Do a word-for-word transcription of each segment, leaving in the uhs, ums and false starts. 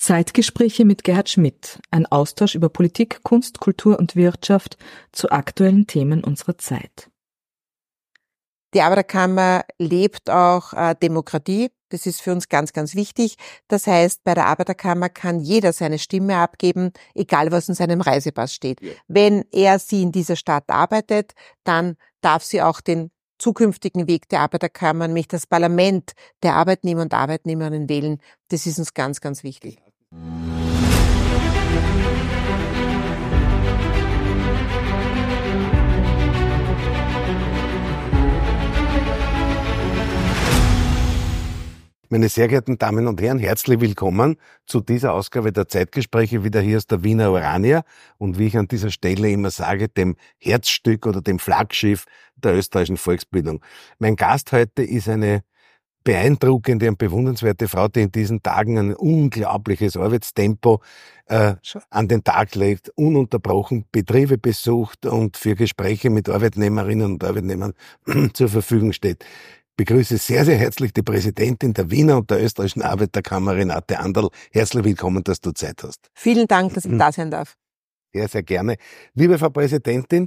Zeitgespräche mit Gerhard Schmidt, ein Austausch über Politik, Kunst, Kultur und Wirtschaft zu aktuellen Themen unserer Zeit. Die Arbeiterkammer lebt auch äh, Demokratie. Das ist für uns ganz, ganz wichtig. Das heißt, bei der Arbeiterkammer kann jeder seine Stimme abgeben, egal was in seinem Reisepass steht. Ja. Wenn er, sie in dieser Stadt arbeitet, dann darf sie auch den zukünftigen Weg der Arbeiterkammer, nämlich das Parlament der Arbeitnehmer und Arbeitnehmerinnen wählen. Das ist uns ganz, ganz wichtig. Meine sehr geehrten Damen und Herren, herzlich willkommen zu dieser Ausgabe der Zeitgespräche, wieder hier aus der Wiener Urania und wie ich an dieser Stelle immer sage, dem Herzstück oder dem Flaggschiff der österreichischen Volksbildung. Mein Gast heute ist eine beeindruckende und bewundernswerte Frau, die in diesen Tagen ein unglaubliches Arbeitstempo äh, an den Tag legt, ununterbrochen Betriebe besucht und für Gespräche mit Arbeitnehmerinnen und Arbeitnehmern zur Verfügung steht. Ich begrüße sehr, sehr herzlich die Präsidentin der Wiener und der österreichischen Arbeiterkammer, Renate Anderl. Herzlich willkommen, dass du Zeit hast. Vielen Dank, dass ich da sein darf. Ja, sehr gerne. Liebe Frau Präsidentin,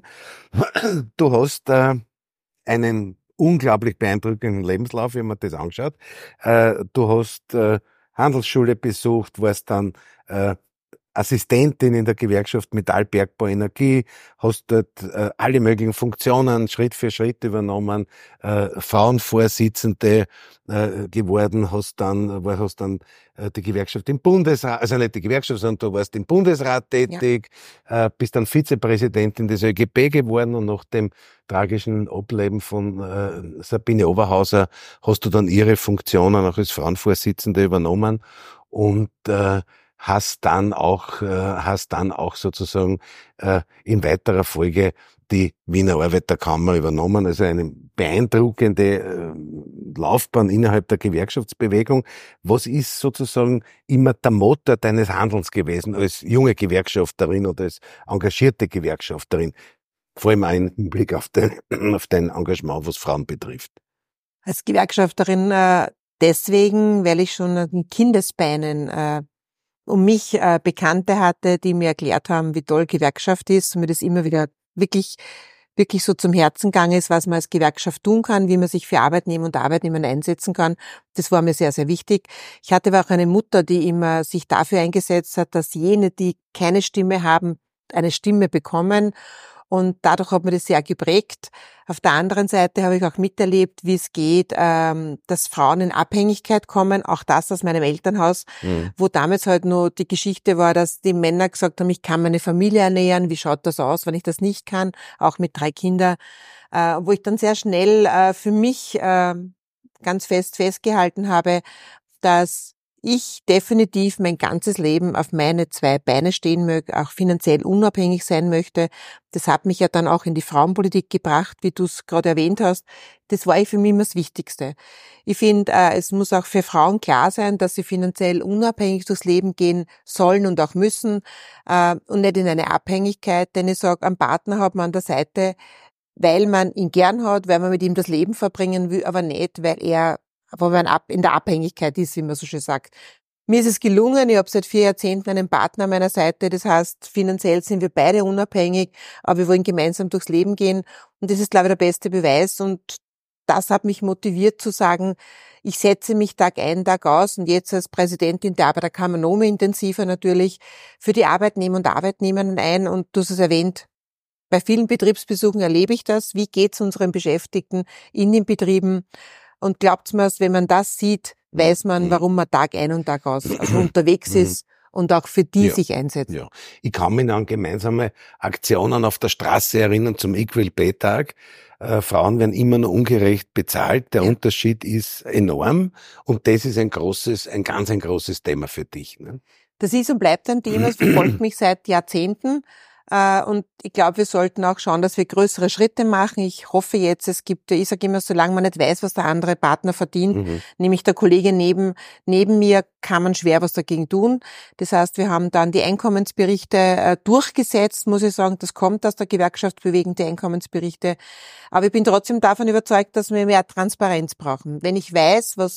du hast äh, einen unglaublich beeindruckenden Lebenslauf, wenn man das anschaut. Äh, du hast äh, Handelsschule besucht, warst dann äh, Assistentin in der Gewerkschaft Metallbergbau Energie, hast dort äh, alle möglichen Funktionen Schritt für Schritt übernommen, äh, Frauenvorsitzende äh, geworden, hast dann, war, hast dann äh, die Gewerkschaft im Bundesrat, also nicht die Gewerkschaft, sondern du warst im Bundesrat tätig, ja. äh, bist dann Vizepräsidentin des ÖGB geworden und nach dem tragischen Ableben von äh, Sabine Oberhauser hast du dann ihre Funktionen auch als Frauenvorsitzende übernommen und äh, hast dann auch, äh, hast dann auch sozusagen äh, in weiterer Folge die Wiener Arbeiterkammer übernommen, also eine beeindruckende äh, Laufbahn innerhalb der Gewerkschaftsbewegung. Was ist sozusagen immer der Motor deines Handelns gewesen als junge Gewerkschafterin oder als engagierte Gewerkschafterin? Vor allem auch im Blick auf dein, auf dein Engagement, was Frauen betrifft. Als Gewerkschafterin äh, deswegen, weil ich schon in Kindesbeinen äh, um mich äh, Bekannte hatte, die mir erklärt haben, wie toll Gewerkschaft ist und mir das immer wieder wirklich wirklich so zum Herzen gegangen ist, was man als Gewerkschaft tun kann, wie man sich für Arbeitnehmer und Arbeitnehmer einsetzen kann. Das war mir sehr, sehr wichtig. Ich hatte aber auch eine Mutter, die immer sich dafür eingesetzt hat, dass jene, die keine Stimme haben, eine Stimme bekommen. Und dadurch hat mir das sehr geprägt. Auf der anderen Seite habe ich auch miterlebt, wie es geht, ähm, dass Frauen in Abhängigkeit kommen. Auch das aus meinem Elternhaus, mhm. wo damals halt nur die Geschichte war, dass die Männer gesagt haben, ich kann meine Familie ernähren. Wie schaut das aus, wenn ich das nicht kann? Auch mit drei Kindern. Äh, wo ich dann sehr schnell äh, für mich äh, ganz fest festgehalten habe, dass ich definitiv mein ganzes Leben auf meine zwei Beine stehen möchte, auch finanziell unabhängig sein möchte. Das hat mich ja dann auch in die Frauenpolitik gebracht, wie du es gerade erwähnt hast. Das war für mich immer das Wichtigste. Ich finde, es muss auch für Frauen klar sein, dass sie finanziell unabhängig durchs Leben gehen sollen und auch müssen und nicht in eine Abhängigkeit. Denn ich sage, einen Partner hat man an der Seite, weil man ihn gern hat, weil man mit ihm das Leben verbringen will, aber nicht, weil er wo man in der Abhängigkeit ist, wie man so schön sagt. Mir ist es gelungen, ich habe seit vier Jahrzehnten einen Partner an meiner Seite, das heißt, finanziell sind wir beide unabhängig, aber wir wollen gemeinsam durchs Leben gehen und das ist, glaube ich, der beste Beweis und das hat mich motiviert zu sagen, ich setze mich Tag ein, Tag aus und jetzt als Präsidentin der Arbeiterkammer noch mehr intensiver natürlich für die Arbeitnehmer und Arbeitnehmerinnen ein und du hast es erwähnt, bei vielen Betriebsbesuchen erlebe ich das, wie geht es unseren Beschäftigten in den Betrieben. Und glaubt's mir, wenn man das sieht, weiß man, warum man Tag ein und Tag aus also unterwegs ist und auch für die ja, sich einsetzt. Ja. Ich kann mich an gemeinsame Aktionen auf der Straße erinnern zum Equal Pay Tag. Äh, Frauen werden immer noch ungerecht bezahlt. Der ja. Unterschied ist enorm und das ist ein großes, ein ganz ein großes Thema für dich. Ne? Das ist und bleibt ein Thema, es verfolgt mich seit Jahrzehnten. Und ich glaube, wir sollten auch schauen, dass wir größere Schritte machen. Ich hoffe jetzt, es gibt, ich sage immer, solange man nicht weiß, was der andere Partner verdient, mhm. nämlich der Kollege neben neben mir, kann man schwer was dagegen tun. Das heißt, wir haben dann die Einkommensberichte äh, durchgesetzt, muss ich sagen. Das kommt aus der Gewerkschaftsbewegung, die Einkommensberichte. Aber ich bin trotzdem davon überzeugt, dass wir mehr Transparenz brauchen. Wenn ich weiß, was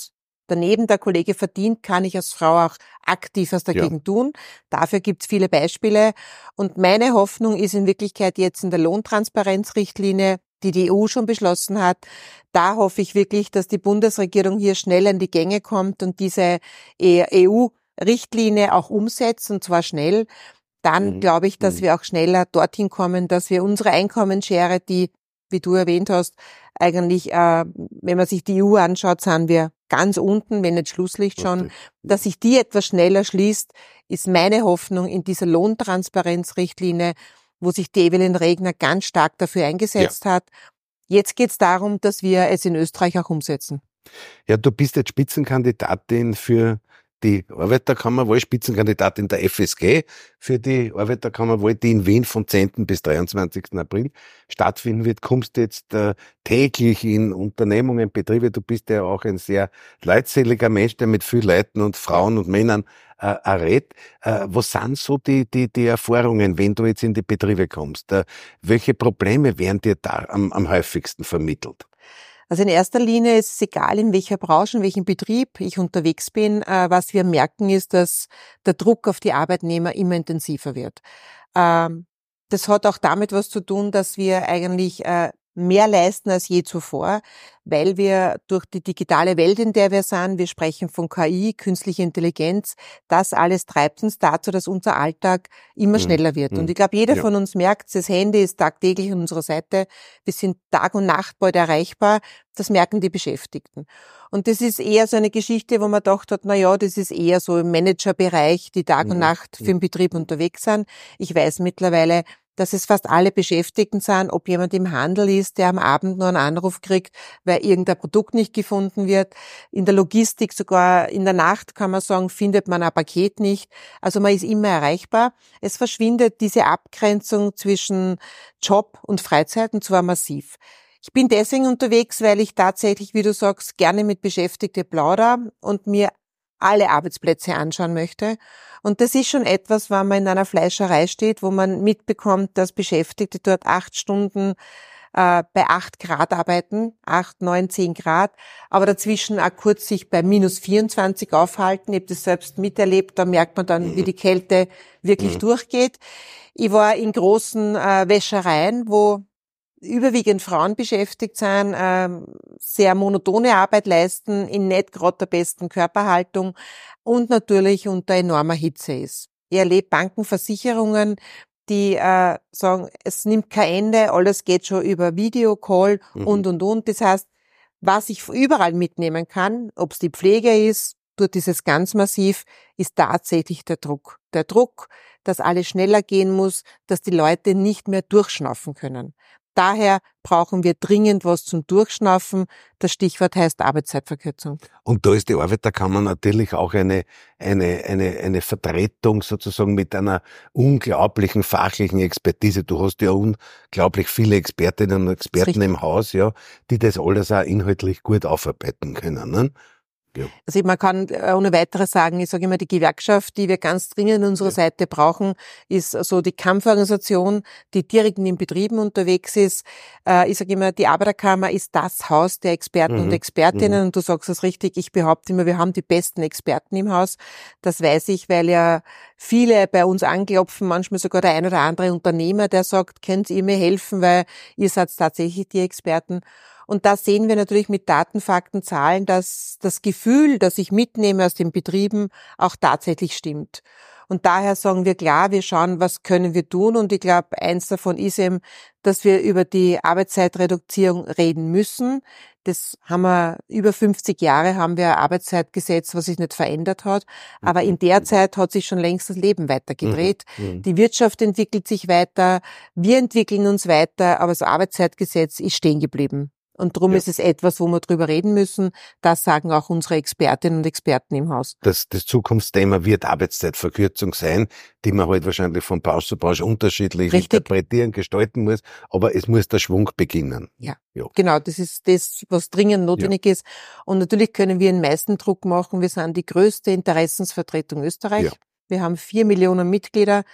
daneben der Kollege verdient, kann ich als Frau auch aktiv was dagegen ja. tun. Dafür gibt's viele Beispiele. Und meine Hoffnung ist in Wirklichkeit jetzt in der Lohntransparenzrichtlinie, die die E U schon beschlossen hat. Da hoffe ich wirklich, dass die Bundesregierung hier schnell in die Gänge kommt und diese E U-Richtlinie auch umsetzt, und zwar schnell. Dann mhm. glaube ich, dass mhm. wir auch schneller dorthin kommen, dass wir unsere Einkommensschere, die, wie du erwähnt hast, eigentlich, äh, wenn man sich die E U anschaut, sind wir ganz unten, wenn nicht Schlusslicht schon, okay. dass sich die etwas schneller schließt, ist meine Hoffnung in dieser Lohntransparenzrichtlinie, wo sich die Evelyn Regner ganz stark dafür eingesetzt ja. hat. Jetzt geht es darum, dass wir es in Österreich auch umsetzen. Ja, du bist jetzt Spitzenkandidatin für die Arbeiterkammerwahl, Spitzenkandidatin der F S G für die Arbeiterkammerwahl, die in Wien vom zehnten bis dreiundzwanzigsten April stattfinden wird. Kommst jetzt äh, täglich in Unternehmungen, Betriebe. Du bist ja auch ein sehr leutseliger Mensch, der mit viel Leuten und Frauen und Männern äh, redet. Äh, was sind so die, die, die Erfahrungen, wenn du jetzt in die Betriebe kommst? Äh, welche Probleme werden dir da am, am häufigsten vermittelt? Also in erster Linie ist es egal, in welcher Branche, in welchem Betrieb ich unterwegs bin. Was wir merken, ist, dass der Druck auf die Arbeitnehmer immer intensiver wird. Das hat auch damit was zu tun, dass wir eigentlich mehr leisten als je zuvor, weil wir durch die digitale Welt, in der wir sind, wir sprechen von K I, künstliche Intelligenz, das alles treibt uns dazu, dass unser Alltag immer mhm. schneller wird. Und ich glaube, jeder ja. von uns merkt, das Handy ist tagtäglich an unserer Seite, wir sind Tag und Nacht bald erreichbar, das merken die Beschäftigten. Und das ist eher so eine Geschichte, wo man gedacht hat, na ja, das ist eher so im Managerbereich, die Tag und Nacht für den Betrieb unterwegs sind. Ich weiß mittlerweile, dass es fast alle Beschäftigten sind, ob jemand im Handel ist, der am Abend nur einen Anruf kriegt, weil irgendein Produkt nicht gefunden wird. In der Logistik, sogar in der Nacht, kann man sagen, findet man ein Paket nicht. Also man ist immer erreichbar. Es verschwindet diese Abgrenzung zwischen Job und Freizeit, und zwar massiv. Ich bin deswegen unterwegs, weil ich tatsächlich, wie du sagst, gerne mit Beschäftigten plaudere und mir alle Arbeitsplätze anschauen möchte. Und das ist schon etwas, wenn man in einer Fleischerei steht, wo man mitbekommt, dass Beschäftigte dort acht Stunden äh, bei acht Grad arbeiten, acht, neun, zehn Grad, aber dazwischen auch kurz sich bei minus vierundzwanzig aufhalten. Ich habe das selbst miterlebt, da merkt man dann, wie die Kälte wirklich durchgeht. Ich war in großen äh, Wäschereien, wo überwiegend Frauen beschäftigt sind, ähm, sehr monotone Arbeit leisten, in nicht gerade der besten Körperhaltung und natürlich unter enormer Hitze ist. Ich erlebe Bankenversicherungen, die äh, sagen, es nimmt kein Ende, alles geht schon über Videocall mhm. und, und, und. Das heißt, was ich überall mitnehmen kann, ob es die Pflege ist, dort ist es ganz massiv, ist tatsächlich der Druck. Der Druck, dass alles schneller gehen muss, dass die Leute nicht mehr durchschnaufen können. Daher brauchen wir dringend was zum Durchschnaufen. Das Stichwort heißt Arbeitszeitverkürzung. Und da ist die Arbeiterkammer natürlich auch eine, eine, eine, eine Vertretung sozusagen mit einer unglaublichen fachlichen Expertise. Du hast ja unglaublich viele Expertinnen und Experten im Haus, ja, die das alles auch inhaltlich gut aufarbeiten können, ne? Ja. Also man kann ohne weiteres sagen, ich sage immer, die Gewerkschaft, die wir ganz dringend an unserer ja. Seite brauchen, ist so die Kampforganisation, die direkt in den Betrieben unterwegs ist. Ich sage immer, die Arbeiterkammer ist das Haus der Experten mhm. und Expertinnen. Mhm. Und du sagst es richtig, ich behaupte immer, wir haben die besten Experten im Haus. Das weiß ich, weil ja viele bei uns anklopfen, manchmal sogar der ein oder andere Unternehmer, der sagt, könnt ihr mir helfen, weil ihr seid tatsächlich die Experten. Und da sehen wir natürlich mit Daten, Fakten, Zahlen, dass das Gefühl, das ich mitnehme aus den Betrieben, auch tatsächlich stimmt. Und daher sagen wir klar, wir schauen, was können wir tun. Und ich glaube, eins davon ist eben, dass wir über die Arbeitszeitreduzierung reden müssen. Das haben wir, über fünfzig Jahre haben wir ein Arbeitszeitgesetz, was sich nicht verändert hat. Aber in der Zeit hat sich schon längst das Leben weitergedreht. Mhm. Die Wirtschaft entwickelt sich weiter, wir entwickeln uns weiter, aber das Arbeitszeitgesetz ist stehen geblieben. Und darum ja. ist es etwas, wo wir drüber reden müssen. Das sagen auch unsere Expertinnen und Experten im Haus. Das, das Zukunftsthema wird Arbeitszeitverkürzung sein, die man halt wahrscheinlich von Branche zu Branche unterschiedlich Richtig. interpretieren, gestalten muss. Aber es muss der Schwung beginnen. Ja, ja. Genau. Das ist das, was dringend notwendig ja. ist. Und natürlich können wir den meisten Druck machen. Wir sind die größte Interessensvertretung Österreich. Ja. Wir haben vier Millionen Mitglieder.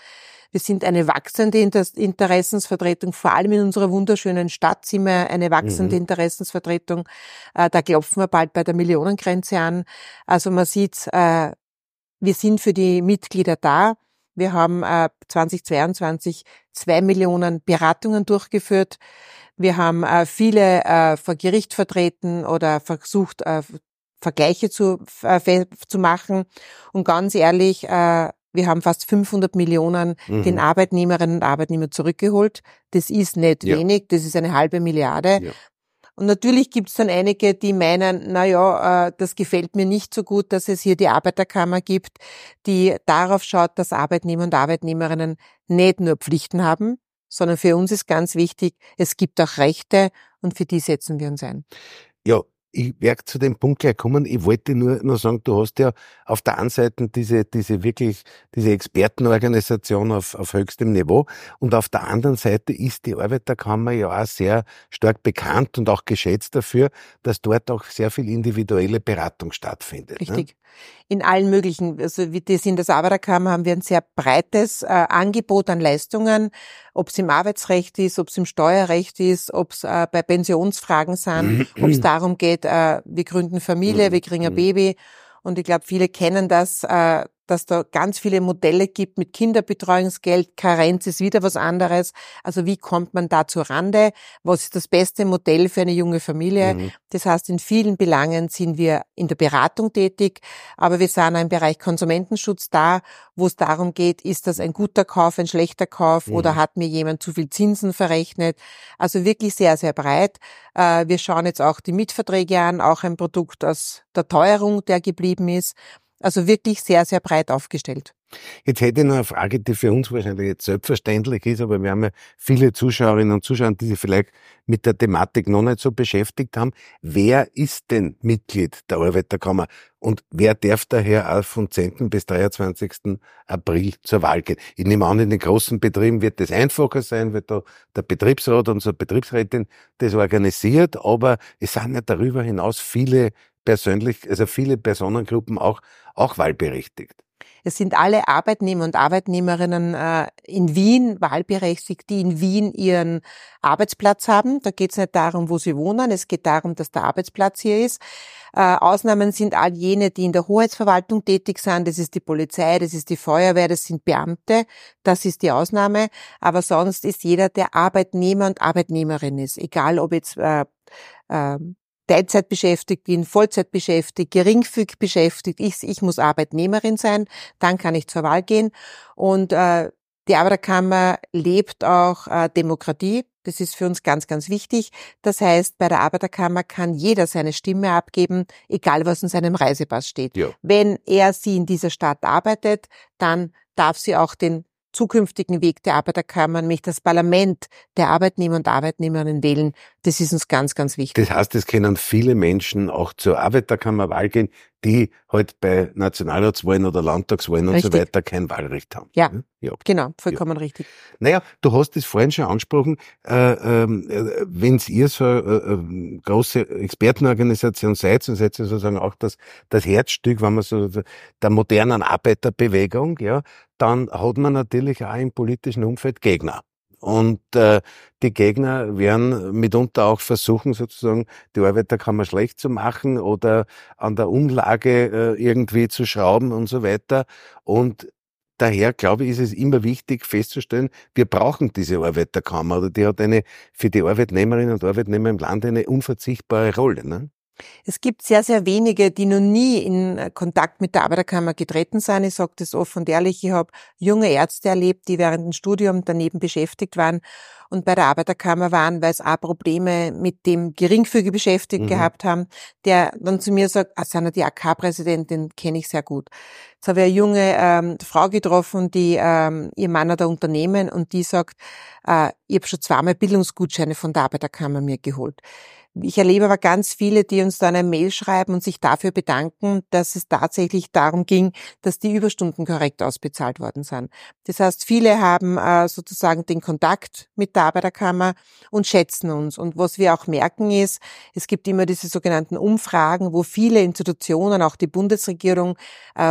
Wir sind eine wachsende Interessensvertretung, vor allem in unserer wunderschönen Stadt sind wir eine wachsende mhm. Interessensvertretung. Da klopfen wir bald bei der Millionengrenze an. Also man sieht, wir sind für die Mitglieder da. Wir haben zweitausendzweiundzwanzig zwei Millionen Beratungen durchgeführt. Wir haben viele vor Gericht vertreten oder versucht, Vergleiche zu, äh, zu machen. Und ganz ehrlich, äh, wir haben fast fünfhundert Millionen mhm. den Arbeitnehmerinnen und Arbeitnehmern zurückgeholt. Das ist nicht ja. wenig, das ist eine halbe Milliarde. Ja. Und natürlich gibt es dann einige, die meinen, na ja, äh, das gefällt mir nicht so gut, dass es hier die Arbeiterkammer gibt, die darauf schaut, dass Arbeitnehmer und Arbeitnehmerinnen nicht nur Pflichten haben, sondern für uns ist ganz wichtig, es gibt auch Rechte und für die setzen wir uns ein. Ja. Ich werde zu dem Punkt gleich kommen. Ich wollte nur, nur sagen, du hast ja auf der einen Seite diese, diese wirklich, diese Expertenorganisation auf, auf höchstem Niveau und auf der anderen Seite ist die Arbeiterkammer ja auch sehr stark bekannt und auch geschätzt dafür, dass dort auch sehr viel individuelle Beratung stattfindet. Richtig. Ne? In allen möglichen, also wie das in der Arbeiterkammer haben wir ein sehr breites äh, Angebot an Leistungen, ob es im Arbeitsrecht ist, ob es im Steuerrecht ist, ob es äh, bei Pensionsfragen sind, ob es darum geht, äh, wir gründen Familie, wir kriegen ein Baby. Und ich glaube, viele kennen das, äh, dass da ganz viele Modelle gibt mit Kinderbetreuungsgeld. Karenz ist wieder was anderes. Also wie kommt man da zur Rande? Was ist das beste Modell für eine junge Familie? Mhm. Das heißt, in vielen Belangen sind wir in der Beratung tätig, aber wir sind auch im Bereich Konsumentenschutz da, wo es darum geht, ist das ein guter Kauf, ein schlechter Kauf mhm. oder hat mir jemand zu viel Zinsen verrechnet? Also wirklich sehr, sehr breit. Wir schauen jetzt auch die Mietverträge an, auch ein Produkt aus der Teuerung, der geblieben ist. Also wirklich sehr, sehr breit aufgestellt. Jetzt hätte ich noch eine Frage, die für uns wahrscheinlich jetzt selbstverständlich ist, aber wir haben ja viele Zuschauerinnen und Zuschauer, die sich vielleicht mit der Thematik noch nicht so beschäftigt haben. Wer ist denn Mitglied der Arbeiterkammer und wer darf daher auch vom zehnten bis dreiundzwanzigsten April zur Wahl gehen? Ich nehme an, in den großen Betrieben wird das einfacher sein, weil da der Betriebsrat, unsere Betriebsrätin das organisiert, aber es sind ja darüber hinaus viele persönlich, also viele Personengruppen auch, auch wahlberechtigt. Es sind alle Arbeitnehmer und Arbeitnehmerinnen äh, in Wien wahlberechtigt, die in Wien ihren Arbeitsplatz haben. Da geht es nicht darum, wo sie wohnen, es geht darum, dass der Arbeitsplatz hier ist. Äh, Ausnahmen sind all jene, die in der Hoheitsverwaltung tätig sind. Das ist die Polizei, das ist die Feuerwehr, das sind Beamte. Das ist die Ausnahme. Aber sonst ist jeder, der Arbeitnehmer und Arbeitnehmerin ist, egal ob jetzt äh, äh, Teilzeit beschäftigt bin, Vollzeit beschäftigt, geringfügig beschäftigt. Ich, ich muss Arbeitnehmerin sein, dann kann ich zur Wahl gehen. Und äh, die Arbeiterkammer lebt auch äh, Demokratie. Das ist für uns ganz, ganz wichtig. Das heißt, bei der Arbeiterkammer kann jeder seine Stimme abgeben, egal was in seinem Reisepass steht. Ja. Wenn er, sie in dieser Stadt arbeitet, dann darf sie auch den zukünftigen Weg der Arbeiterkammer, nämlich das Parlament der Arbeitnehmer und Arbeitnehmerinnen wählen. Das ist uns ganz, ganz wichtig. Das heißt, es können viele Menschen auch zur Arbeiterkammerwahl gehen, die halt bei Nationalratswahlen oder Landtagswahlen richtig. Und so weiter kein Wahlrecht haben. Ja, ja. Genau, vollkommen ja. richtig. Naja, du hast es vorhin schon angesprochen, äh, äh, wenn ihr so äh, äh, große Expertenorganisation seid, und seid ihr sozusagen auch das, das Herzstück, wenn man so der modernen Arbeiterbewegung, ja, dann hat man natürlich auch im politischen Umfeld Gegner. Und äh, die Gegner werden mitunter auch versuchen, sozusagen die Arbeiterkammer schlecht zu machen oder an der Umlage äh, irgendwie zu schrauben und so weiter. Und daher, glaube ich, ist es immer wichtig festzustellen, wir brauchen diese Arbeiterkammer. Oder die hat eine für die Arbeitnehmerinnen und Arbeitnehmer im Land eine unverzichtbare Rolle. Ne? Es gibt sehr, sehr wenige, die noch nie in Kontakt mit der Arbeiterkammer getreten sind. Ich sage das offen und ehrlich, ich habe junge Ärzte erlebt, die während dem Studium daneben beschäftigt waren und bei der Arbeiterkammer waren, weil es auch Probleme mit dem geringfügig Beschäftigten mhm. gehabt haben, der dann zu mir sagt, ah, Sanna, die A K-Präsidentin kenne ich sehr gut. Jetzt habe ich eine junge ähm, Frau getroffen, die ähm, ihr Mann hat ein Unternehmen und die sagt, äh, ich habe schon zweimal Bildungsgutscheine von der Arbeiterkammer mir geholt. Ich erlebe aber ganz viele, die uns dann eine Mail schreiben und sich dafür bedanken, dass es tatsächlich darum ging, dass die Überstunden korrekt ausbezahlt worden sind. Das heißt, viele haben äh, sozusagen den Kontakt mit der Arbeiterkammer und schätzen uns. Und was wir auch merken ist, es gibt immer diese sogenannten Umfragen, wo viele Institutionen, auch die Bundesregierung, äh, wo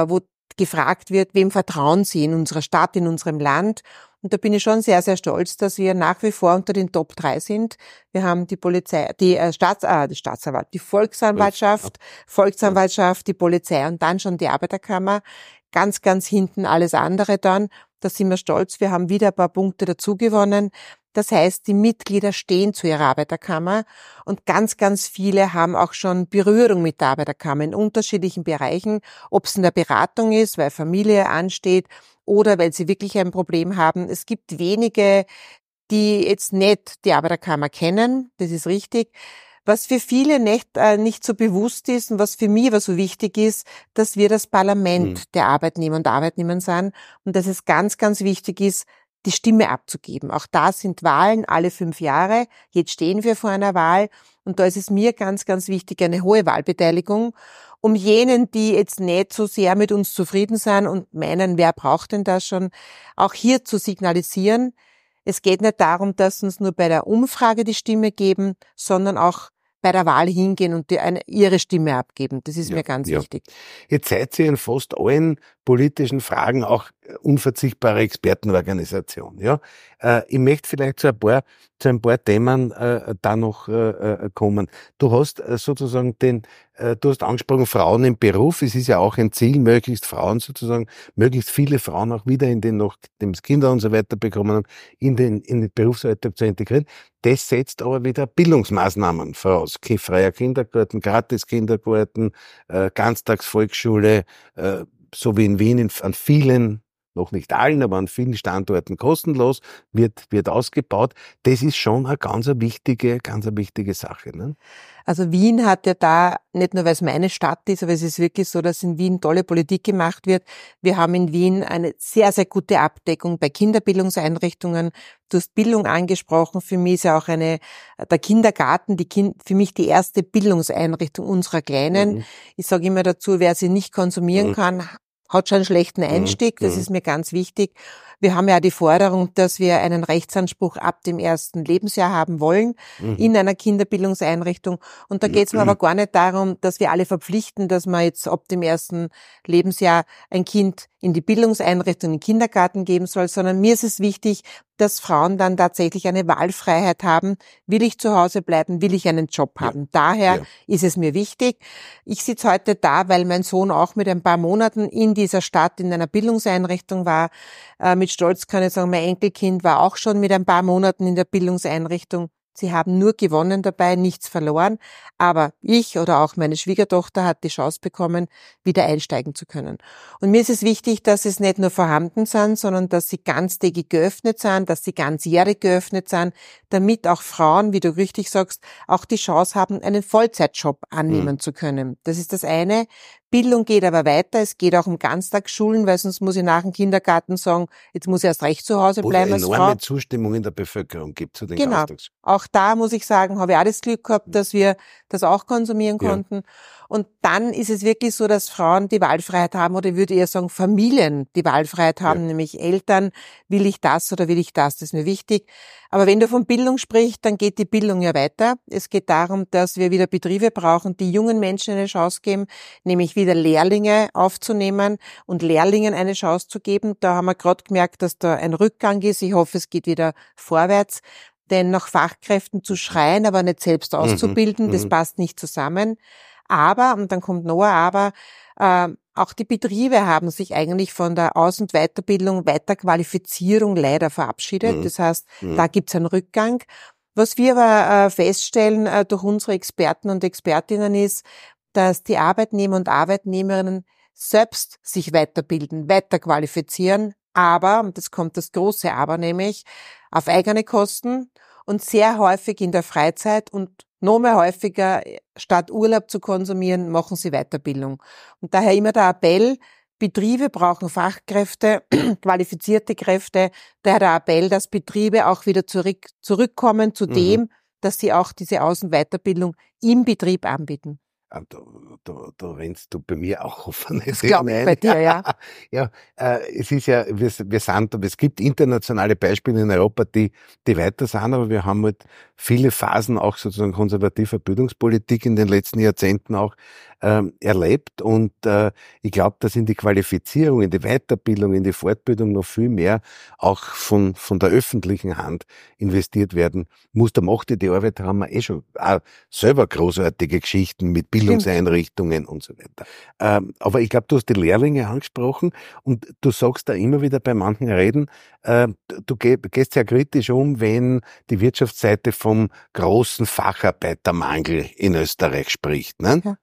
gefragt wird, wem vertrauen Sie in unserer Stadt, in unserem Land? Und da bin ich schon sehr, sehr stolz, dass wir nach wie vor unter den Top drei sind. Wir haben die Polizei, die äh, Staats, äh, die Staatsanwalt, die Volksanwaltschaft, Volksanwaltschaft, die Polizei und dann schon die Arbeiterkammer. Ganz, ganz hinten alles andere dann. Da sind wir stolz. Wir haben wieder ein paar Punkte dazugewonnen. Das heißt, die Mitglieder stehen zu ihrer Arbeiterkammer und ganz, ganz viele haben auch schon Berührung mit der Arbeiterkammer in unterschiedlichen Bereichen, ob es in der Beratung ist, weil Familie ansteht oder weil sie wirklich ein Problem haben. Es gibt wenige, die jetzt nicht die Arbeiterkammer kennen, das ist richtig. Was für viele nicht, äh, nicht so bewusst ist und was für mich aber so wichtig ist, dass wir das Parlament mhm. der Arbeitnehmer und Arbeitnehmer sind und dass es ganz, ganz wichtig ist, die Stimme abzugeben. Auch da sind Wahlen alle fünf Jahre. Jetzt stehen wir vor einer Wahl und da ist es mir ganz, ganz wichtig, eine hohe Wahlbeteiligung, um jenen, die jetzt nicht so sehr mit uns zufrieden sind und meinen, wer braucht denn das schon, auch hier zu signalisieren. Es geht nicht darum, dass uns nur bei der Umfrage die Stimme geben, sondern auch bei der Wahl hingehen und die eine, ihre Stimme abgeben. Das ist ja, mir ganz ja. wichtig. Jetzt seid ihr in fast allen politischen Fragen auch unverzichtbare Expertenorganisation. Ja, äh, ich möchte vielleicht zu ein paar zu ein paar Themen äh, da noch äh, kommen. Du hast äh, sozusagen den, äh, du hast angesprochen Frauen im Beruf. Es ist ja auch ein Ziel, möglichst Frauen sozusagen, möglichst viele Frauen auch wieder in den noch dem Kinder und so weiter bekommen, in den in den Berufsalltag zu integrieren. Das setzt aber wieder Bildungsmaßnahmen voraus. Freier Kindergarten, Gratis-Kindergarten, äh, Ganztagsvolksschule, äh, so wie in Wien in, an vielen, noch nicht allen, aber an vielen Standorten kostenlos, wird, wird ausgebaut. Das ist schon eine ganz eine wichtige, ganz eine wichtige Sache, ne? Also Wien hat ja da, nicht nur weil es meine Stadt ist, aber es ist wirklich so, dass in Wien tolle Politik gemacht wird. Wir haben in Wien eine sehr, sehr gute Abdeckung bei Kinderbildungseinrichtungen. Du hast Bildung angesprochen. Für mich ist ja auch eine, der Kindergarten, die kind, für mich die erste Bildungseinrichtung unserer Kleinen. Mhm. Ich sage immer dazu, wer sie nicht konsumieren mhm. kann, hat schon einen schlechten Einstieg. Das mhm. ist mir ganz wichtig. Wir haben ja die Forderung, dass wir einen Rechtsanspruch ab dem ersten Lebensjahr haben wollen mhm. in einer Kinderbildungseinrichtung. Und da geht es mir mhm. aber gar nicht darum, dass wir alle verpflichten, dass man jetzt ab dem ersten Lebensjahr ein Kind in die Bildungseinrichtung, in den Kindergarten geben soll, sondern mir ist es wichtig, dass Frauen dann tatsächlich eine Wahlfreiheit haben. Will ich zu Hause bleiben? Will ich einen Job haben? Ja. Daher ja. ist es mir wichtig. Ich sitze heute da, weil mein Sohn auch mit ein paar Monaten in dieser Stadt in einer Bildungseinrichtung war. Äh, mit Stolz kann ich sagen, mein Enkelkind war auch schon mit ein paar Monaten in der Bildungseinrichtung. Sie haben nur gewonnen dabei, nichts verloren. Aber ich oder auch meine Schwiegertochter hat die Chance bekommen, wieder einsteigen zu können. Und mir ist es wichtig, dass es nicht nur vorhanden sind, sondern dass sie ganztägig geöffnet sind, dass sie ganzjährig geöffnet sind, damit auch Frauen, wie du richtig sagst, auch die Chance haben, einen Vollzeitjob annehmen mhm. zu können. Das ist das eine. Bildung geht aber weiter. Es geht auch um Ganztagsschulen, weil sonst muss ich nach dem Kindergarten sagen, jetzt muss ich erst recht zu Hause bleiben als Frau. Wo es enorme Zustimmung in der Bevölkerung gibt zu den Genau. Ganztags. Auch da muss ich sagen, habe ich auch das Glück gehabt, dass wir das auch konsumieren konnten. Ja. Und dann ist es wirklich so, dass Frauen die Wahlfreiheit haben, oder ich würde eher sagen, Familien die Wahlfreiheit haben, ja. nämlich Eltern, will ich das oder will ich das, das ist mir wichtig. Aber wenn du von Bildung sprichst, dann geht die Bildung ja weiter. Es geht darum, dass wir wieder Betriebe brauchen, die jungen Menschen eine Chance geben, nämlich wieder Lehrlinge aufzunehmen und Lehrlingen eine Chance zu geben. Da haben wir gerade gemerkt, dass da ein Rückgang ist. Ich hoffe, es geht wieder vorwärts. Denn nach Fachkräften zu schreien, aber nicht selbst auszubilden, mhm. das passt nicht zusammen. Aber, und dann kommt noch ein Aber, äh, auch die Betriebe haben sich eigentlich von der Aus- und Weiterbildung, Weiterqualifizierung leider verabschiedet. Mhm. Das heißt, mhm. da gibt's einen Rückgang. Was wir aber äh, feststellen äh, durch unsere Experten und Expertinnen ist, dass die Arbeitnehmer und Arbeitnehmerinnen selbst sich weiterbilden, weiterqualifizieren, aber, und das kommt das große Aber, nämlich auf eigene Kosten und sehr häufig in der Freizeit und noch mehr häufiger, statt Urlaub zu konsumieren, machen sie Weiterbildung. Und daher immer der Appell, Betriebe brauchen Fachkräfte, qualifizierte Kräfte, daher der Appell, dass Betriebe auch wieder zurück, zurückkommen zu mhm. dem, dass sie auch diese Außen- und Weiterbildung im Betrieb anbieten. Ah, Da, da, da rennst du bei mir auch offene Das Türen glaube ich ein. bei dir, ja. Ja, äh, es ist ja, wir, wir sind, es gibt internationale Beispiele in Europa, die, die weiter sind, aber wir haben halt viele Phasen auch sozusagen konservativer Bildungspolitik in den letzten Jahrzehnten auch ähm, erlebt und äh, ich glaube, dass in die Qualifizierung, in die Weiterbildung, in die Fortbildung noch viel mehr auch von, von der öffentlichen Hand investiert werden muss. Da macht die, die Arbeit, haben wir eh schon auch selber großartige Geschichten mit Bildungseinrichtungen und so weiter. Ähm, aber ich glaube, du hast die Lehrlinge angesprochen und du sagst da immer wieder bei manchen Reden, äh, du geh, gehst sehr kritisch um, wenn die Wirtschaftsseite vom großen Facharbeitermangel in Österreich spricht. Ne? Ja.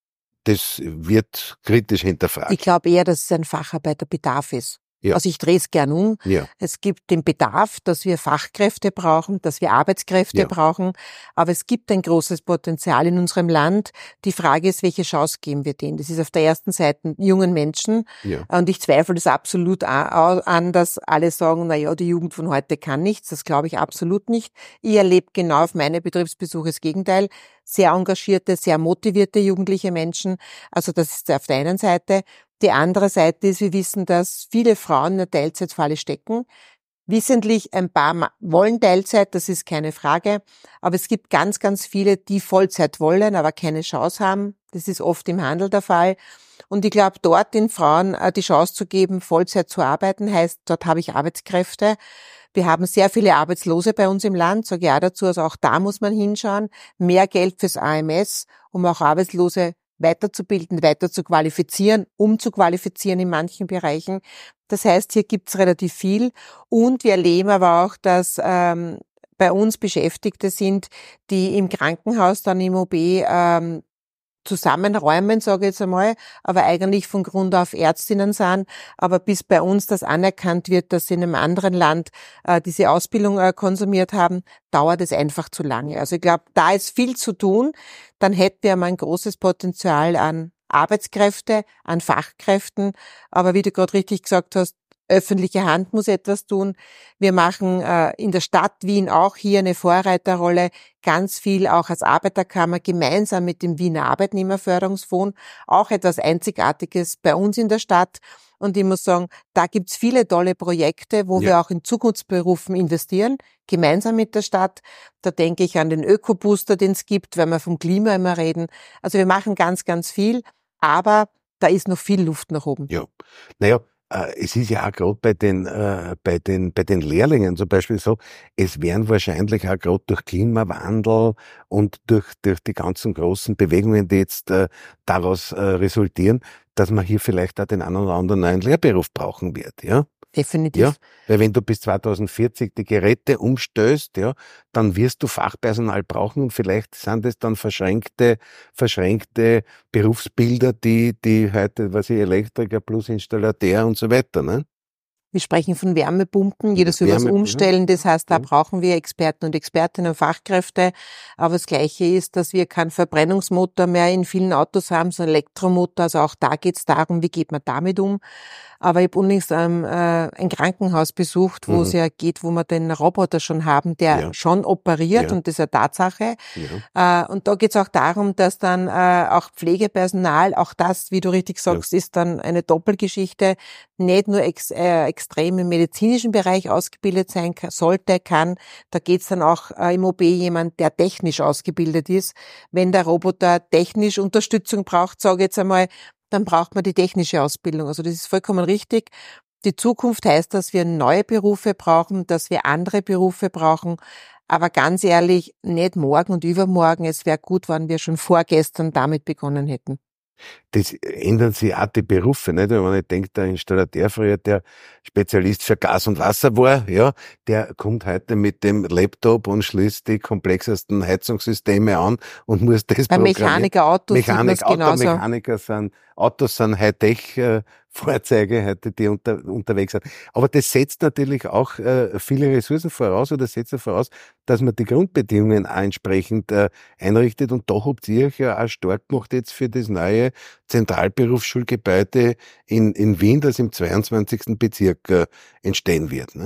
Das wird kritisch hinterfragt. Ich glaube eher, dass es ein Facharbeiterbedarf ist. Ja. Also ich drehe es gern um. Ja. Es gibt den Bedarf, dass wir Fachkräfte brauchen, dass wir Arbeitskräfte Ja. brauchen. Aber es gibt ein großes Potenzial in unserem Land. Die Frage ist, welche Chance geben wir denen? Das ist auf der ersten Seite jungen Menschen. Ja. Und ich zweifle das absolut an, dass alle sagen, na ja, die Jugend von heute kann nichts. Das glaube ich absolut nicht. Ich erlebe genau auf meine Betriebsbesuche das Gegenteil. Sehr engagierte, sehr motivierte jugendliche Menschen. Also das ist auf der einen Seite. Die andere Seite ist, wir wissen, dass viele Frauen in der Teilzeitfalle stecken. Wissentlich ein paar wollen Teilzeit, das ist keine Frage. Aber es gibt ganz, ganz viele, die Vollzeit wollen, aber keine Chance haben. Das ist oft im Handel der Fall. Und ich glaube, dort den Frauen die Chance zu geben, Vollzeit zu arbeiten, heißt, dort habe ich Arbeitskräfte. Wir haben sehr viele Arbeitslose bei uns im Land, sage ich auch dazu, also auch da muss man hinschauen. Mehr Geld fürs A M S, um auch Arbeitslose weiterzubilden, weiter zu qualifizieren, um zu qualifizieren in manchen Bereichen. Das heißt, hier gibt's relativ viel. Und wir erleben aber auch, dass ähm, bei uns Beschäftigte sind, die im Krankenhaus dann im O B ähm, zusammenräumen, sage ich jetzt einmal, aber eigentlich von Grund auf Ärztinnen sind. Aber bis bei uns das anerkannt wird, dass sie in einem anderen Land äh, diese Ausbildung äh, konsumiert haben, dauert es einfach zu lange. Also ich glaube, da ist viel zu tun. Dann hätten wir mal ein großes Potenzial an Arbeitskräfte, an Fachkräften. Aber wie du gerade richtig gesagt hast, öffentliche Hand muss etwas tun. Wir machen äh, in der Stadt Wien auch hier eine Vorreiterrolle, ganz viel auch als Arbeiterkammer gemeinsam mit dem Wiener Arbeitnehmerförderungsfonds, auch etwas Einzigartiges bei uns in der Stadt. Und ich muss sagen, da gibt's viele tolle Projekte, wo ja. wir auch in Zukunftsberufen investieren, gemeinsam mit der Stadt. Da denke ich an den Ökobooster, den es gibt, wenn wir vom Klima immer reden. Also wir machen ganz, ganz viel, aber da ist noch viel Luft nach oben. Ja, naja, es ist ja auch gerade bei den, äh, bei den, bei den Lehrlingen zum Beispiel so, es werden wahrscheinlich auch gerade durch Klimawandel und durch, durch die ganzen großen Bewegungen, die jetzt äh, daraus äh, resultieren, dass man hier vielleicht auch den einen oder anderen neuen Lehrberuf brauchen wird, ja? Definitiv. Ja, weil wenn du bis zweitausendvierzig die Geräte umstößt, ja, dann wirst du Fachpersonal brauchen und vielleicht sind es dann verschränkte, verschränkte Berufsbilder, die, die heute, was ich, Elektriker plus Installateur und so weiter, ne? Wir sprechen von Wärmepumpen, jedes will was umstellen, das heißt, da ja. brauchen wir Experten und Expertinnen, Fachkräfte. Aber das Gleiche ist, dass wir keinen Verbrennungsmotor mehr in vielen Autos haben, sondern Elektromotor. Also auch da geht es darum, wie geht man damit um. Aber ich habe unlängst ähm, äh, ein Krankenhaus besucht, wo mhm. es ja geht, wo wir den Roboter schon haben, der ja. schon operiert ja. und das ist eine Tatsache. Ja. Äh, und da geht es auch darum, dass dann äh, auch Pflegepersonal, auch das, wie du richtig sagst, ja. ist dann eine Doppelgeschichte, nicht nur ex, äh, extrem im medizinischen Bereich ausgebildet sein kann, sollte, kann. Da geht es dann auch äh, im O B jemand, der technisch ausgebildet ist. Wenn der Roboter technisch Unterstützung braucht, sage ich jetzt einmal, dann braucht man die technische Ausbildung. Also das ist vollkommen richtig. Die Zukunft heißt, dass wir neue Berufe brauchen, dass wir andere Berufe brauchen. Aber ganz ehrlich, nicht morgen und übermorgen. Es wäre gut, wenn wir schon vorgestern damit begonnen hätten. Das ändern sich auch die Berufe, nicht? Wenn ich denke, der Installateur früher, der Spezialist für Gas und Wasser war, ja, der kommt heute mit dem Laptop und schließt die komplexesten Heizungssysteme an und muss das Bei programmieren. Mechaniker, Autos, Mechanik, Auto, genauso. Mechaniker sind, Autos sind Hightech, äh, Fahrzeuge heute, die unter, unterwegs sind. Aber das setzt natürlich auch äh, viele Ressourcen voraus oder setzt voraus, dass man die Grundbedingungen auch entsprechend äh, einrichtet. Und da habt ihr euch ja auch stark gemacht jetzt für das neue Zentralberufsschulgebäude in, in Wien, das im zweiundzwanzigsten Bezirk äh, entstehen wird. Ne?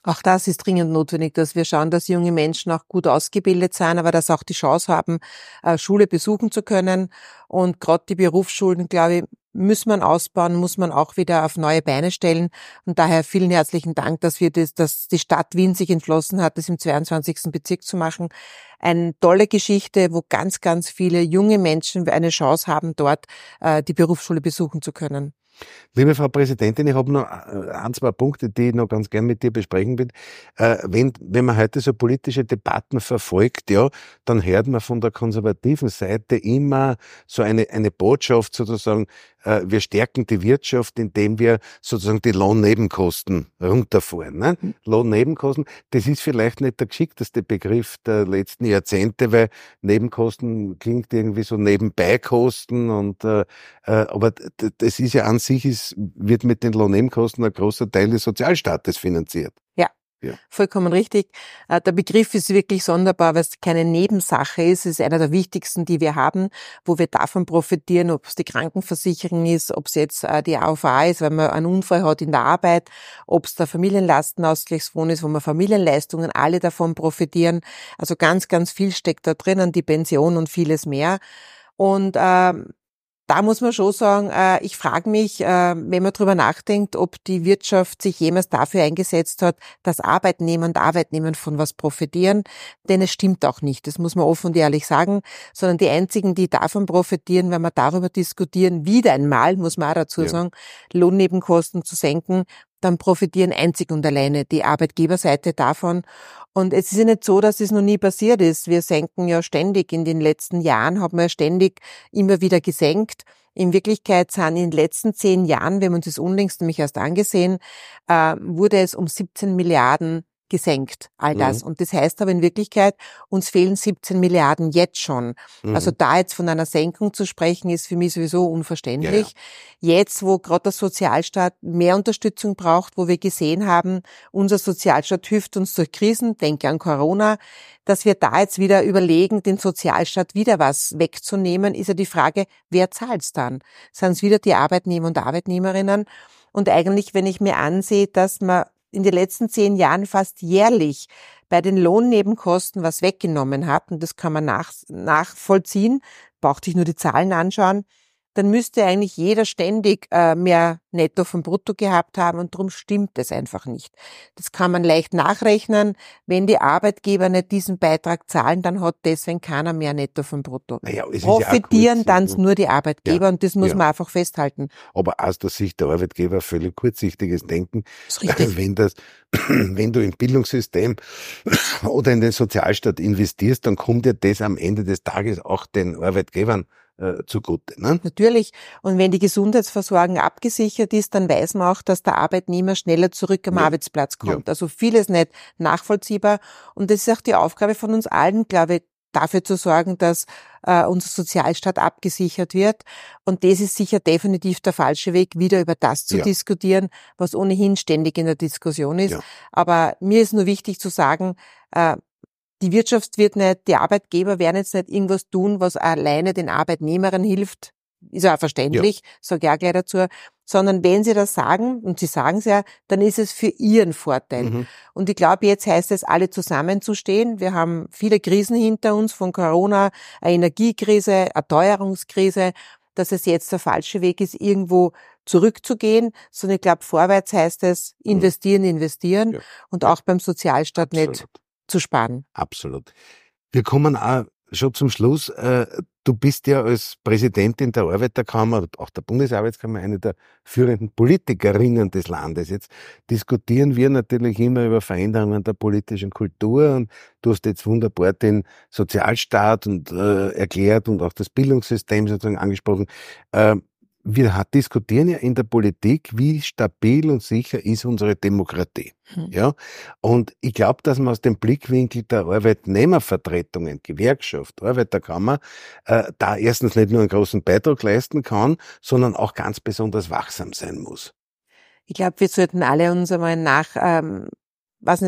Auch das ist dringend notwendig, dass wir schauen, dass junge Menschen auch gut ausgebildet sind, aber dass auch die Chance haben, Schule besuchen zu können. Und gerade die Berufsschulen, glaube ich, muss man ausbauen, muss man auch wieder auf neue Beine stellen. Und daher vielen herzlichen Dank, dass wir das, dass die Stadt Wien sich entschlossen hat, das im zweiundzwanzigsten Bezirk zu machen. Eine tolle Geschichte, wo ganz, ganz viele junge Menschen eine Chance haben, dort die Berufsschule besuchen zu können. Liebe Frau Präsidentin, ich habe noch ein, zwei Punkte, die ich noch ganz gern mit dir besprechen will. Äh, wenn, wenn man heute so politische Debatten verfolgt, ja, dann hört man von der konservativen Seite immer so eine, eine Botschaft sozusagen, äh, wir stärken die Wirtschaft, indem wir sozusagen die Lohnnebenkosten runterfahren. Ne? Mhm. Lohnnebenkosten, das ist vielleicht nicht der geschickteste Begriff der letzten Jahrzehnte, weil Nebenkosten klingt irgendwie so Nebenbeikosten und, äh, äh, aber das ist ja an sich ist, wird mit den Lohnnebenkosten ein großer Teil des Sozialstaates finanziert. Ja, ja, vollkommen richtig. Der Begriff ist wirklich sonderbar, weil es keine Nebensache ist. Es ist einer der wichtigsten, die wir haben, wo wir davon profitieren, ob es die Krankenversicherung ist, ob es jetzt die A V A ist, weil man einen Unfall hat in der Arbeit, ob es der Familienlastenausgleichsfonds ist, wo man Familienleistungen alle davon profitieren. Also ganz, ganz viel steckt da drinnen, die Pension und vieles mehr. Und ähm, Da muss man schon sagen, äh, ich frage mich, äh, wenn man drüber nachdenkt, ob die Wirtschaft sich jemals dafür eingesetzt hat, dass Arbeitnehmer und Arbeitnehmer von was profitieren, denn es stimmt auch nicht, das muss man offen und ehrlich sagen, sondern die einzigen, die davon profitieren, wenn wir darüber diskutieren, wieder einmal, muss man auch dazu sagen, ja. Lohnnebenkosten zu senken, dann profitieren einzig und alleine die Arbeitgeberseite davon. Und es ist ja nicht so, dass es noch nie passiert ist. Wir senken ja ständig. In den letzten Jahren haben wir ständig immer wieder gesenkt. In Wirklichkeit sind in den letzten zehn Jahren, wir haben uns das unlängst nämlich erst angesehen, äh, wurde es um siebzehn Milliarden gesenkt, all das. Mhm. Und das heißt aber in Wirklichkeit, uns fehlen siebzehn Milliarden jetzt schon. Mhm. Also da jetzt von einer Senkung zu sprechen, ist für mich sowieso unverständlich. Ja, ja. Jetzt, wo gerade der Sozialstaat mehr Unterstützung braucht, wo wir gesehen haben, unser Sozialstaat hilft uns durch Krisen, denke an Corona, dass wir da jetzt wieder überlegen, den Sozialstaat wieder was wegzunehmen, ist ja die Frage, wer zahlt's dann? Sind es wieder die Arbeitnehmer und Arbeitnehmerinnen? Und eigentlich, wenn ich mir ansehe, dass man in den letzten zehn Jahren fast jährlich bei den Lohnnebenkosten was weggenommen hat, und das kann man nach, nachvollziehen, braucht sich nur die Zahlen anschauen, dann müsste eigentlich jeder ständig äh, mehr Netto vom Brutto gehabt haben und darum stimmt es einfach nicht. Das kann man leicht nachrechnen. Wenn die Arbeitgeber nicht diesen Beitrag zahlen, dann hat deswegen keiner mehr Netto vom Brutto. Naja, profitieren ja dann nur die Arbeitgeber ja, und das muss ja. man einfach festhalten. Aber aus der Sicht der Arbeitgeber völlig kurzsichtiges Denken. Das ist richtig. Wenn das, wenn du im Bildungssystem oder in den Sozialstaat investierst, dann kommt dir das am Ende des Tages auch den Arbeitgebern Äh, zugute. Ne? Natürlich. Und wenn die Gesundheitsversorgung abgesichert ist, dann weiß man auch, dass der Arbeitnehmer schneller zurück am ja. Arbeitsplatz kommt. Ja. Also vieles nicht nachvollziehbar. Und das ist auch die Aufgabe von uns allen, glaube ich, dafür zu sorgen, dass äh, unser Sozialstaat abgesichert wird. Und das ist sicher definitiv der falsche Weg, wieder über das zu ja. diskutieren, was ohnehin ständig in der Diskussion ist. Ja. Aber mir ist nur wichtig zu sagen, äh, die Wirtschaft wird nicht, die Arbeitgeber werden jetzt nicht irgendwas tun, was alleine den Arbeitnehmerinnen hilft. Ist ja auch verständlich, ja. sage ich auch gleich dazu. Sondern wenn sie das sagen, und sie sagen es ja, dann ist es für ihren Vorteil. Mhm. Und ich glaube, jetzt heißt es, alle zusammenzustehen. Wir haben viele Krisen hinter uns, von Corona, eine Energiekrise, eine Teuerungskrise, dass es jetzt der falsche Weg ist, irgendwo zurückzugehen, sondern ich glaube, vorwärts heißt es, investieren, investieren ja. und auch beim Sozialstaat Absolut. nicht zu sparen. Absolut. Wir kommen auch schon zum Schluss. Du bist ja als Präsidentin der Arbeiterkammer, auch der Bundesarbeitskammer, eine der führenden Politikerinnen des Landes. Jetzt diskutieren wir natürlich immer über Veränderungen der politischen Kultur und du hast jetzt wunderbar den Sozialstaat und äh, erklärt und auch das Bildungssystem sozusagen angesprochen. Äh, Wir diskutieren ja in der Politik, wie stabil und sicher ist unsere Demokratie. Hm. Ja? Und ich glaube, dass man aus dem Blickwinkel der Arbeitnehmervertretungen, Gewerkschaft, Arbeiterkammer, äh, da erstens nicht nur einen großen Beitrag leisten kann, sondern auch ganz besonders wachsam sein muss. Ich glaube, wir sollten alle uns einmal nach, ähm, was nicht,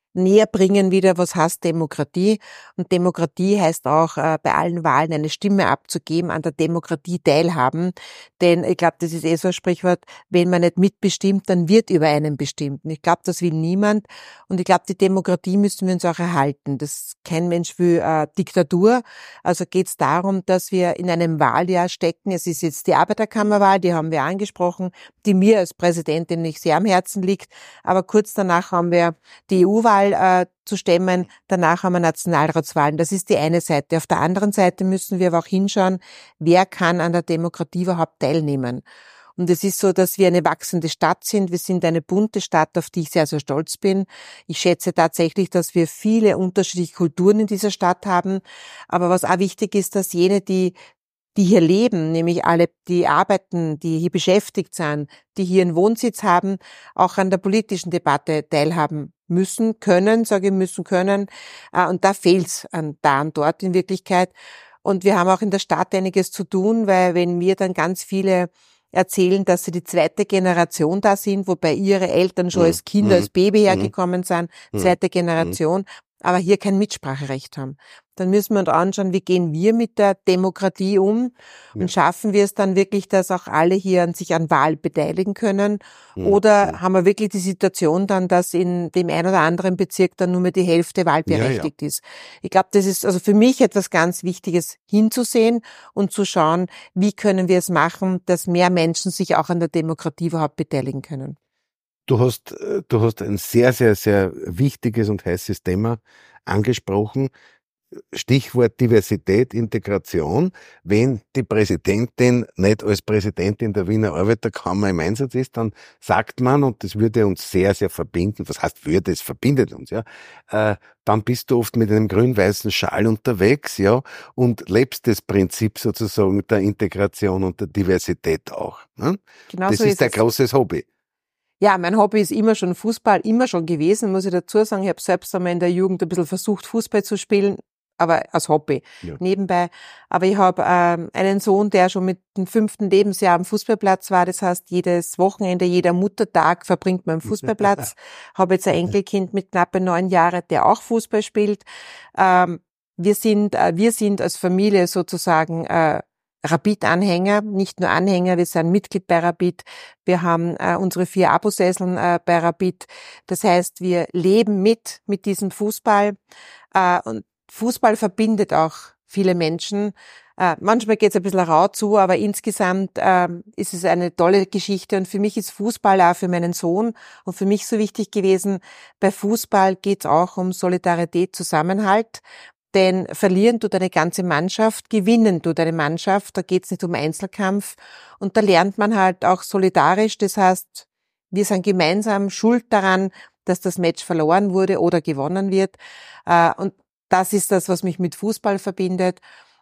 näher bringen wieder, was heißt Demokratie. Und Demokratie heißt auch, äh, bei allen Wahlen eine Stimme abzugeben, an der Demokratie teilhaben. Denn ich glaube, das ist eh so ein Sprichwort, wenn man nicht mitbestimmt, dann wird über einen bestimmt. Und ich glaube, das will niemand. Und ich glaube, die Demokratie müssen wir uns auch erhalten. Das kein Mensch will äh, Diktatur. Also geht es darum, dass wir in einem Wahljahr stecken. Es ist jetzt die Arbeiterkammerwahl, die haben wir angesprochen, die mir als Präsidentin nicht sehr am Herzen liegt. Aber kurz danach haben wir die E U-Wahl äh, zu stemmen, danach haben wir Nationalratswahlen. Das ist die eine Seite. Auf der anderen Seite müssen wir aber auch hinschauen, wer kann an der Demokratie überhaupt teilnehmen. Und es ist so, dass wir eine wachsende Stadt sind. Wir sind eine bunte Stadt, auf die ich sehr, sehr stolz bin. Ich schätze tatsächlich, dass wir viele unterschiedliche Kulturen in dieser Stadt haben. Aber was auch wichtig ist, dass jene, die die hier leben, nämlich alle, die arbeiten, die hier beschäftigt sind, die hier einen Wohnsitz haben, auch an der politischen Debatte teilhaben müssen, können, sage ich müssen, können. Und da fehlt's da und dort in Wirklichkeit. Und wir haben auch in der Stadt einiges zu tun, weil wenn wir dann ganz viele erzählen, dass sie die zweite Generation da sind, wobei ihre Eltern schon als Kinder, als Baby hergekommen sind, zweite Generation, aber hier kein Mitspracherecht haben. Dann müssen wir uns anschauen, wie gehen wir mit der Demokratie um und ja. schaffen wir es dann wirklich, dass auch alle hier an sich an Wahl beteiligen können ja. oder ja. haben wir wirklich die Situation dann, dass in dem einen oder anderen Bezirk dann nur mehr die Hälfte wahlberechtigt ja, ja. ist. Ich glaube, das ist also für mich etwas ganz Wichtiges hinzusehen und zu schauen, wie können wir es machen, dass mehr Menschen sich auch an der Demokratie überhaupt beteiligen können. Du hast, du hast ein sehr, sehr, sehr wichtiges und heißes Thema angesprochen. Stichwort Diversität, Integration. Wenn die Präsidentin nicht als Präsidentin der Wiener Arbeiterkammer im Einsatz ist, dann sagt man, und das würde uns sehr, sehr verbinden, was heißt würde, es verbindet uns, ja, äh, dann bist du oft mit einem grün-weißen Schal unterwegs, ja, und lebst das Prinzip sozusagen der Integration und der Diversität auch. Ne? Genau das so ist, ist ein großes Hobby. Ja, mein Hobby ist immer schon Fußball, immer schon gewesen, muss ich dazu sagen. Ich habe selbst einmal in der Jugend ein bisschen versucht, Fußball zu spielen, aber als Hobby ja. nebenbei. Aber ich habe ähm, einen Sohn, der schon mit dem fünften Lebensjahr am Fußballplatz war. Das heißt, jedes Wochenende, jeder Muttertag verbringt man am Fußballplatz. Habe jetzt ein Enkelkind mit knappe neun Jahren, der auch Fußball spielt. Ähm, wir sind, äh, wir sind als Familie sozusagen äh, Rapid-Anhänger, nicht nur Anhänger, wir sind Mitglied bei Rapid. Wir haben äh, unsere vier Abosesseln äh, bei Rapid. Das heißt, wir leben mit, mit diesem Fußball. Äh, und Fußball verbindet auch viele Menschen. Äh, manchmal geht es ein bisschen rau zu, aber insgesamt äh, ist es eine tolle Geschichte. Und für mich ist Fußball auch für meinen Sohn und für mich so wichtig gewesen. Bei Fußball geht es auch um Solidarität, Zusammenhalt. Denn verlieren tut eine ganze Mannschaft, gewinnen tut eine Mannschaft, da geht's nicht um Einzelkampf. Und da lernt man halt auch solidarisch, das heißt, wir sind gemeinsam schuld daran, dass das Match verloren wurde oder gewonnen wird. Und das ist das, was mich mit Fußball verbindet.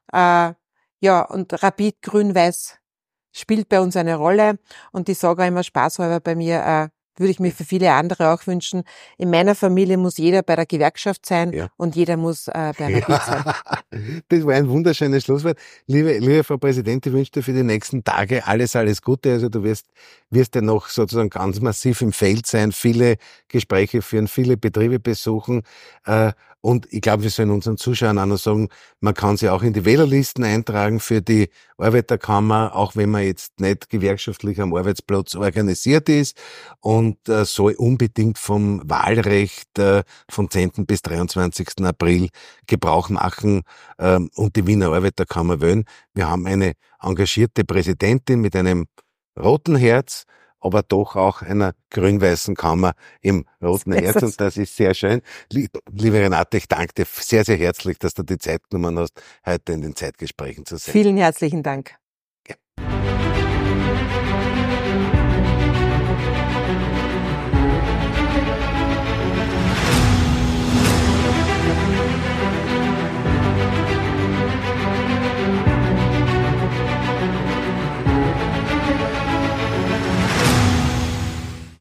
Ja, und Rapid Grün-Weiß spielt bei uns eine Rolle. Und ich sage auch immer spaßhalber bei mir, würde ich mir für viele andere auch wünschen. In meiner Familie muss jeder bei der Gewerkschaft sein ja. und jeder muss äh, bei Rapid ja. sein. Das war ein wunderschönes Schlusswort. Liebe, liebe Frau Präsidentin, ich wünsche dir für die nächsten Tage alles, alles Gute. Also du wirst, wirst ja noch sozusagen ganz massiv im Feld sein, viele Gespräche führen, viele Betriebe besuchen. Äh, Und ich glaube, wir sollen unseren Zuschauern auch noch sagen, man kann sie auch in die Wählerlisten eintragen für die Arbeiterkammer, auch wenn man jetzt nicht gewerkschaftlich am Arbeitsplatz organisiert ist, und äh, soll unbedingt vom Wahlrecht äh, vom zehnten bis dreiundzwanzigsten April Gebrauch machen äh, und die Wiener Arbeiterkammer wählen. Wir haben eine engagierte Präsidentin mit einem roten Herz, aber doch auch einer grün-weißen Kammer im roten Herz. Und das ist sehr schön. Liebe Renate, ich danke dir sehr, sehr herzlich, dass du die Zeit genommen hast, heute in den Zeitgesprächen zu sein. Vielen herzlichen Dank.